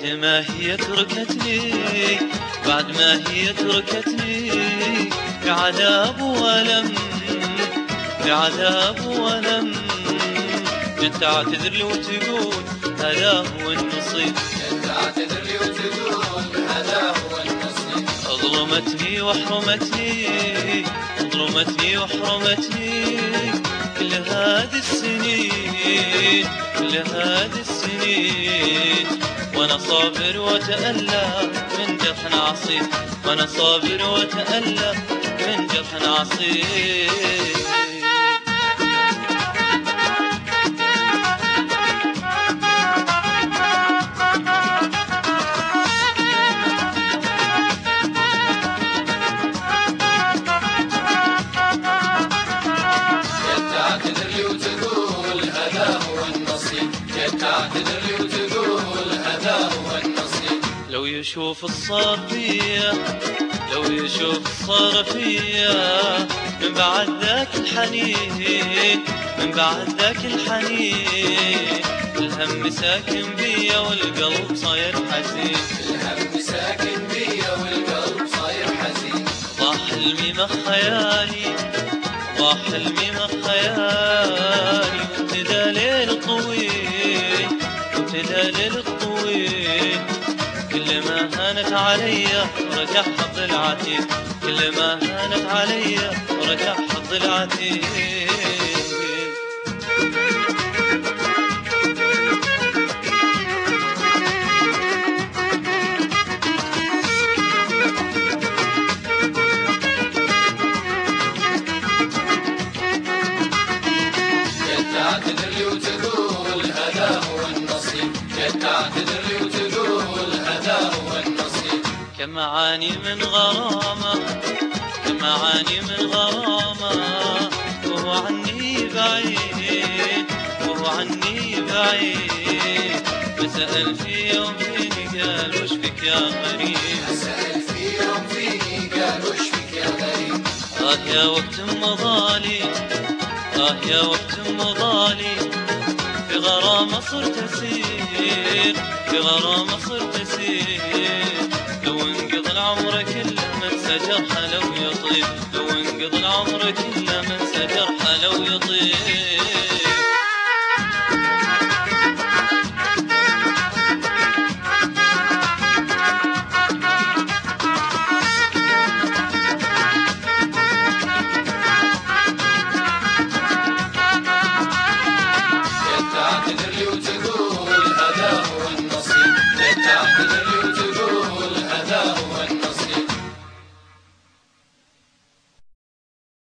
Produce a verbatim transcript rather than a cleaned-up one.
بعد ما هي تركتني بعد ما هي تركتني في عذاب وألم في عذاب وألم جيت تعتذر لي وتقول هذا هو النصيب جيت تعتذر لي وتقول هذا هو النصيب ظلمتني وحرمتني ظلمتني وحرمتني كل هذه السنين كل هذه السنين وانا صابر واتألم من جرح عصيب وانا صابر واتألم من جرح عصيب تعتذر لي وتقول هذا هو النصيب لو يشوف الصار فيا لو يشوف الصار فيا من بعد ذاك الحنين من بعد ذاك الحنين الهم ساكن بيا والقلب صاير حزين الهم ساكن بيا والقلب صاير حزين ضاع حلمي ما خيالي ضاع حلمي ما خيالي وابتدى ليل طويل وابتدى ليل طويل كل ما هانت عليا رجع حظ العتيق كل ما هانت عليا رجع حظ العتيق تعتذر لي وتقول هذا هو النصيب تعتذر لي وتقول هذا هو النصيب كم أعاني من غرامة كم أعاني من غرامة وهو عني بعيد وهو عني بعيد بسأل في يوم فيني قال وش بك يا غريب بسأل في يوم فيني قال وش بك يا غريب آه يا وقت مضالي آه يا وقت مضالي في غرامة صرت أسير في غرامة صرت أسير لو انقضى العمر كله ما انسى جرحه لو يطيب لو انقضى العمر كله